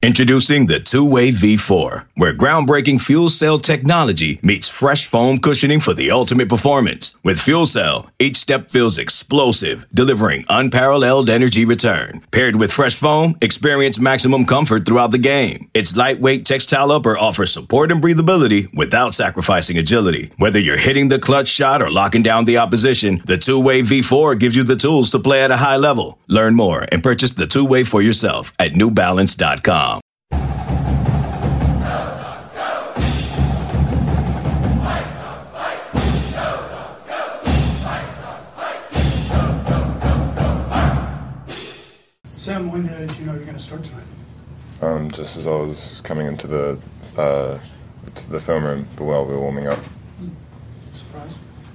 Introducing the Two-Way V4, where groundbreaking fuel cell technology meets fresh foam cushioning for the ultimate performance. With fuel cell, each step feels explosive, delivering unparalleled energy return. Paired with fresh foam, experience maximum comfort throughout the game. Its lightweight textile upper offers support and breathability without sacrificing agility. Whether you're hitting the clutch shot or locking down the opposition, the Two-Way V4 gives you the tools to play at a high level. Learn more and purchase the Two-Way for yourself at newbalance.com. Sam, when did you know you were going to start tonight? Just as I was coming into the film room, but while we were warming up. Surprised?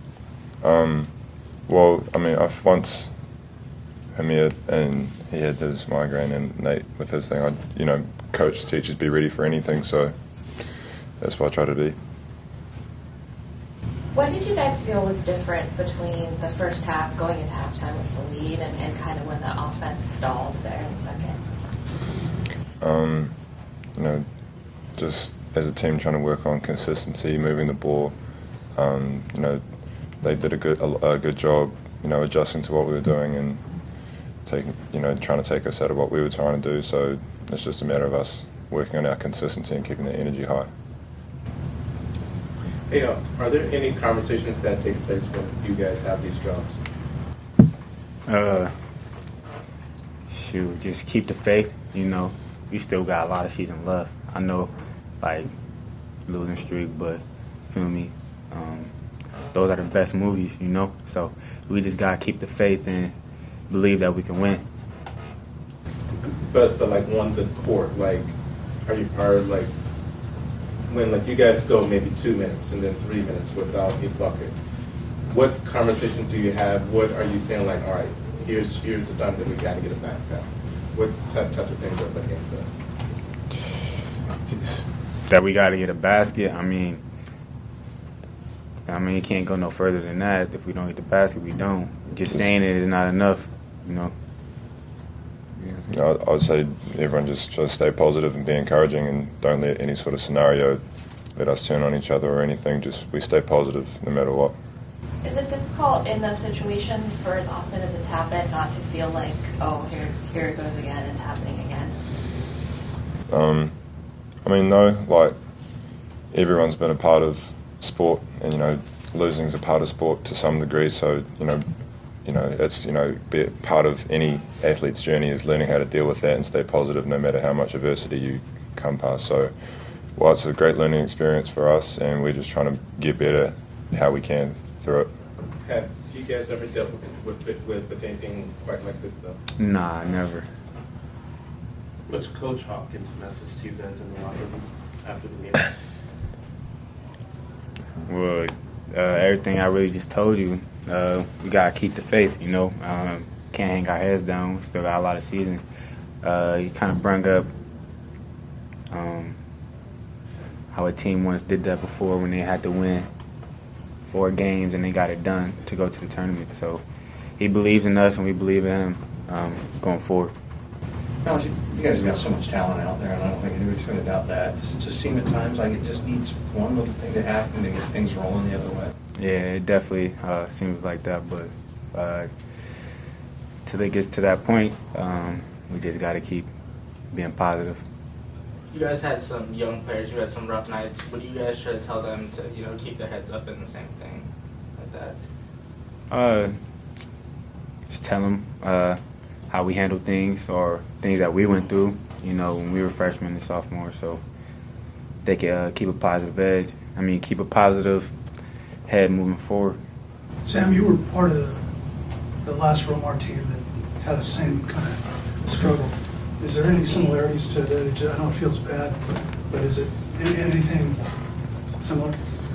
Well, I mean, I've once Hamir, and he had his migraine, and Nate with his thing. Coach, teachers, be ready for anything, so that's what I try to be. What did you guys feel was different between the first half, going into halftime with the lead, and kind of when the offense stalled there in the second? Just as a team trying to work on consistency, moving the ball. They did a good job, adjusting to what we were doing and trying to take us out of what we were trying to do. So it's just a matter of us working on our consistency and keeping the energy high. Hey, are there any conversations that take place when you guys have these drops? Just keep the faith. We still got a lot of season left. I know, losing streak, but feel me. Those are the best movies, So we just gotta keep the faith and believe that we can win. But on the court, when you guys go maybe 2 minutes and then 3 minutes without a bucket, what conversation do you have? What are you saying? All right, here's the time that we got to get it back. What type of things are looking at? Just that we got to get a basket. I mean, you can't go no further than that. If we don't get the basket, we don't. Just saying it is not enough, I would say everyone just try to stay positive and be encouraging, and don't let any sort of scenario let us turn on each other or anything. Just we stay positive no matter what. Is it difficult in those situations for as often as it's happened not to feel like, oh, here it goes again, it's happening again? No. Everyone's been a part of sport, and losing is a part of sport to some degree. So it's be part of any athlete's journey is learning how to deal with that and stay positive no matter how much adversity you come past. So, it's a great learning experience for us, and we're just trying to get better how we can through it. Have you guys ever dealt with anything quite like this though? Nah, never. What's Coach Hawkins' message to you guys in the locker room after the game? Well, everything I really just told you. We gotta keep the faith, Can't hang our heads down. We still got a lot of season. You kind of bring up how a team once did that before when they had to win 4 games and they got it done to go to the tournament. So he believes in us and we believe in him going forward. No, you guys have got so much talent out there, and I don't think anybody's going to doubt that. It just seems at times like it just needs one little thing to happen to get things rolling the other way. Yeah, it definitely seems like that, but till it gets to that point, we just got to keep being positive. You guys had some young players, you had some rough nights. What do you guys try to tell them to, keep their heads up in the same thing like that? Just tell them how we handle things or things that we went through, when we were freshmen and sophomores, so they can keep a positive edge. Keep a positive head moving forward. Sam, you were part of the last Romar team that had the same kind of struggle. Is there any similarities to that? I know it feels bad, but is it anything similar?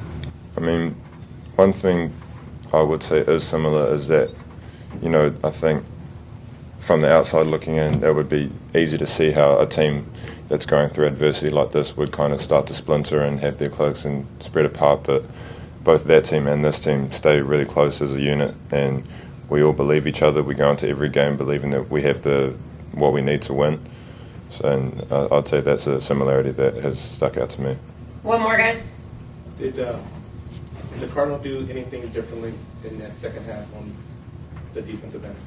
One thing I would say is similar is that, I think from the outside looking in, it would be easy to see how a team that's going through adversity like this would kind of start to splinter and have their cloaks and spread apart, but both that team and this team stay really close as a unit, and we all believe each other. We go into every game believing that we have what we need to win. So, and I'd say that's a similarity that has stuck out to me. One more, guys. Did the Cardinal do anything differently in that second half on the defensive end?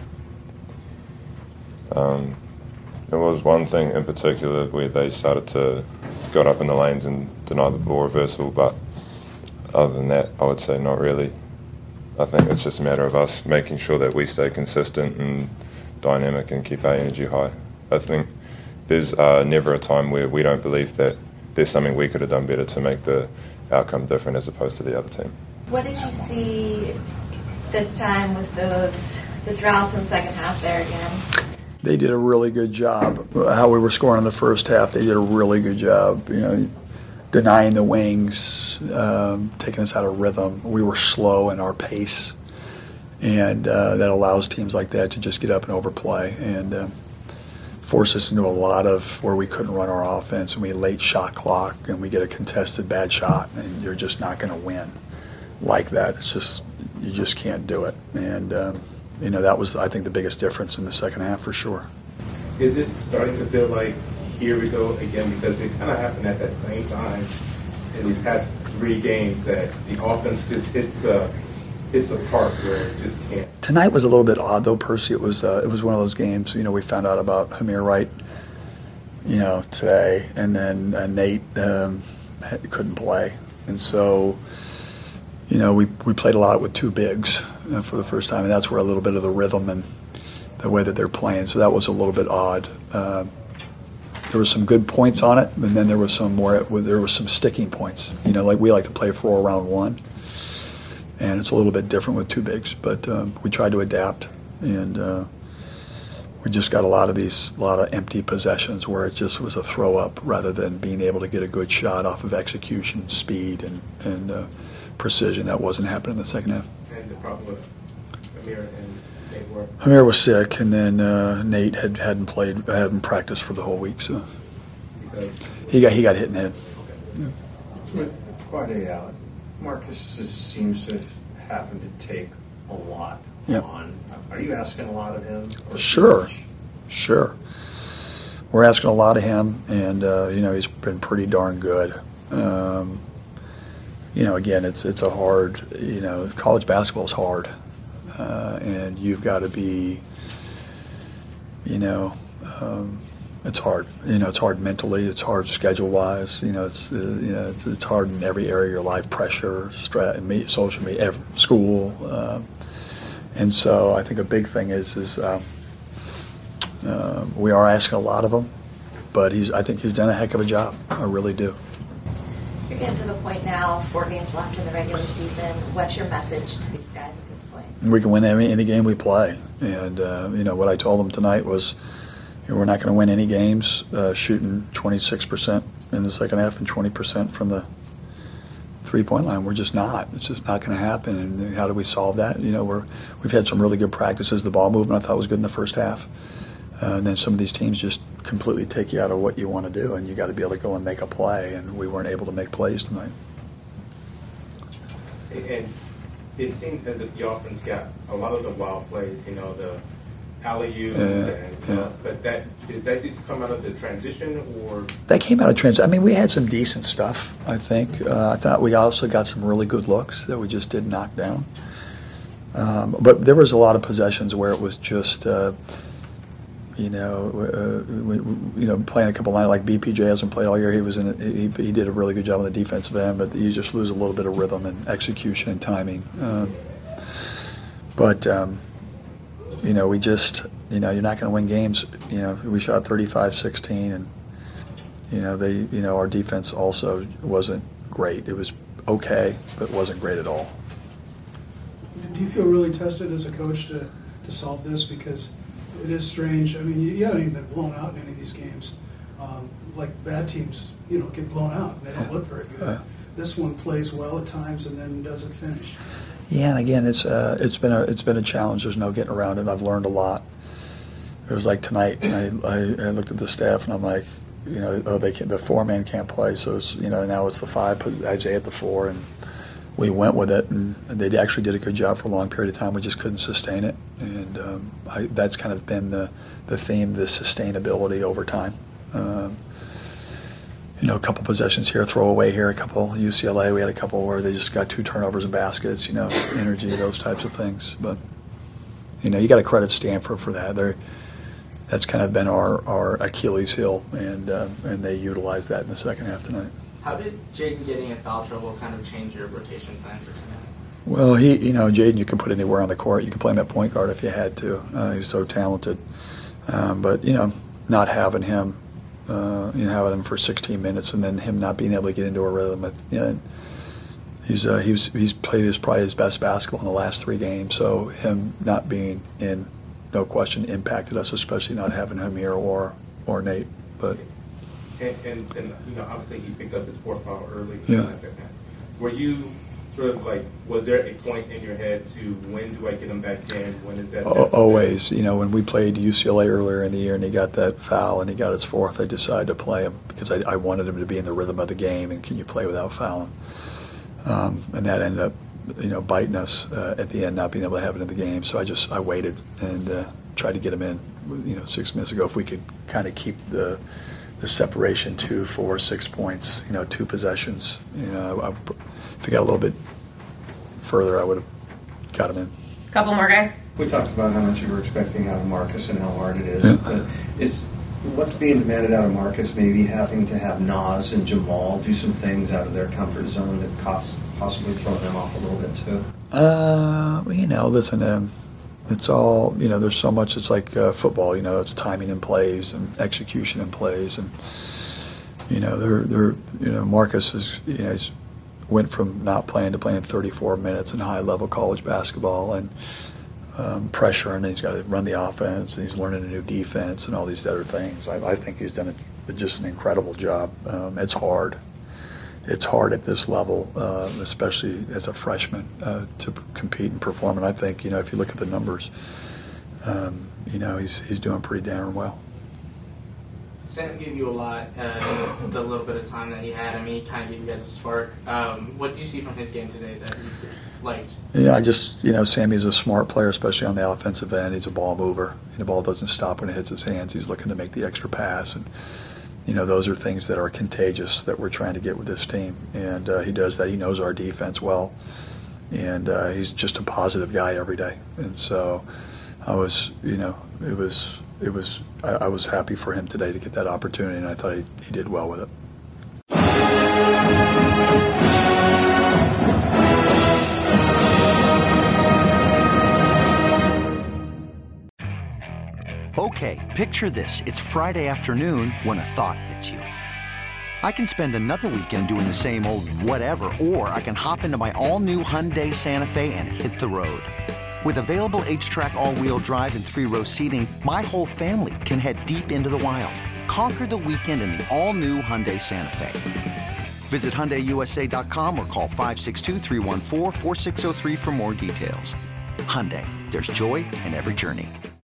There was one thing in particular where they started to got up in the lanes and deny the ball reversal, but other than that, I would say not really. I think it's just a matter of us making sure that we stay consistent and dynamic and keep our energy high. I think there's never a time where we don't believe that there's something we could have done better to make the outcome different as opposed to the other team. What did you see this time with the droughts in the second half there again? They did a really good job. How we were scoring in the first half, they did a really good job. Denying the wings, taking us out of rhythm. We were slow in our pace, and that allows teams like that to just get up and overplay and force us into a lot of where we couldn't run our offense, and we late shot clock, and we get a contested bad shot, and you're just not going to win like that. It's just you just can't do it, and that was, I think, the biggest difference in the second half for sure. Is it starting to feel like here we go again, because it kind of happened at that same time in these past 3 games that the offense just hits a part where it just can't? Tonight was a little bit odd, though, Percy. It was one of those games. We found out about Hamir Wright, today, and then Nate couldn't play, and so we played a lot with 2 bigs for the first time, and that's where a little bit of the rhythm and the way that they're playing. So that was a little bit odd. There were some good points on it, and then there was some sticking points. Like we like to play 4 around 1, and it's a little bit different with 2 bigs. But we tried to adapt, and we just got a lot of empty possessions where it just was a throw up rather than being able to get a good shot off of execution, speed, and precision. That wasn't happening in the second half. And the problem with Hamir and Nate were? Hamir was sick, and then Nate hadn't practiced for the whole week, so he got hit in the head. Yeah. With Quade out, Marcus just seems to have happened to take a lot on. Are you asking a lot of him? Sure. We're asking a lot of him, and he's been pretty darn good. Again, it's a hard. College basketball is hard, and you've got to be. It's hard. It's hard mentally. It's hard schedule-wise. It's hard in every area of your life. Pressure, stress, social media, school. And so I think a big thing is we are asking a lot of him, but I think he's done a heck of a job. I really do. You're getting to the point now, 4 games left in the regular season. What's your message to these guys at this point? We can win any game we play. And, what I told them tonight was we're not going to win any games shooting 26% in the second half and 20% from the three-point line. We're just not. It's just not going to happen. And how do we solve that? We've had some really good practices. The ball movement I thought was good in the first half. And then some of these teams just completely take you out of what you want to do, and you got to be able to go and make a play. And we weren't able to make plays tonight. And it seemed as if the offense got a lot of the wild plays. The alley-oop, but did that just come out of the transition, or? That came out of transition. I mean, we had some decent stuff, I think. I thought we also got some really good looks that we just did knock down. But there was a lot of possessions where it was just, playing a couple lines like BPJ hasn't played all year. He did a really good job on the defensive end, but you just lose a little bit of rhythm and execution and timing. We just, you're not going to win games. We shot 35-16, and our defense also wasn't great. It was okay, but wasn't great at all. Do you feel really tested as a coach to solve this? Because it is strange. I mean, you haven't even been blown out in any of these games. Like bad teams, get blown out and they don't look very good. This one plays well at times and then doesn't finish. Yeah, and again, it's been a challenge. There's no getting around it. I've learned a lot. It was like tonight. I looked at the staff and I'm like, the 4-man can't play, so it's, now it's the 5. Isaiah at the 4, and we went with it, and they actually did a good job for a long period of time. We just couldn't sustain it, and that's kind of been the theme, the sustainability over time. A couple possessions here, throw away here, a couple. UCLA, we had a couple where they just got 2 turnovers and baskets, energy, those types of things. But, you got to credit Stanford for that. That's kind of been our Achilles heel, and they utilized that in the second half tonight. How did Jaden getting in foul trouble kind of change your rotation plan for tonight? Well, Jaden, you can put anywhere on the court. You can play him at point guard if you had to. He's so talented. But, not having him, having him for 16 minutes and then him not being able to get into a rhythm. He's played probably his best basketball in the last 3 games. So him not being in, no question, impacted us, especially not having him here or Nate. But and obviously he picked up his 4th foul early. Yeah. In the second half. Were you sort of like, was there a point in your head to when do I get him back in? When is that? Always. When we played UCLA earlier in the year and he got that foul and he got his 4th, I decided to play him because I wanted him to be in the rhythm of the game, and can you play without fouling? And that ended up, biting us at the end, not being able to have it in the game. So I waited and tried to get him in, 6 minutes ago. If we could kind of keep the separation 2, 4, 6 points, 2 possessions, if we got a little bit further, I would have got him in. Couple more guys. We talked about how much you were expecting out of Marcus and how hard it is. Yeah. But is what's being demanded out of Marcus maybe having to have Naz and Jamal do some things out of their comfort zone that possibly throw them off a little bit too? Listen, it's all, there's so much. It's like football, it's timing in plays and execution in plays. And, Marcus is, he's went from not playing to playing 34 minutes in high-level college basketball and pressure, and he's got to run the offense, and he's learning a new defense and all these other things. I think he's done just an incredible job. It's hard. It's hard at this level, especially as a freshman, to compete and perform. And I think, if you look at the numbers, he's doing pretty damn well. Sam gave you a lot the little bit of time that he had. He kind of gave you guys a spark. What did you see from his game today that you liked? Sammy's a smart player, especially on the offensive end. He's a ball mover. The ball doesn't stop when it hits his hands. He's looking to make the extra pass. And, those are things that are contagious that we're trying to get with this team. And he does that. He knows our defense well. And he's just a positive guy every day. And so I was happy for him today to get that opportunity, and I thought he did well with it. Okay, picture this. It's Friday afternoon when a thought hits you. I can spend another weekend doing the same old whatever, or I can hop into my all-new Hyundai Santa Fe and hit the road. With available H-Track all-wheel drive and 3-row seating, my whole family can head deep into the wild. Conquer the weekend in the all-new Hyundai Santa Fe. Visit HyundaiUSA.com or call 562-314-4603 for more details. Hyundai, there's joy in every journey.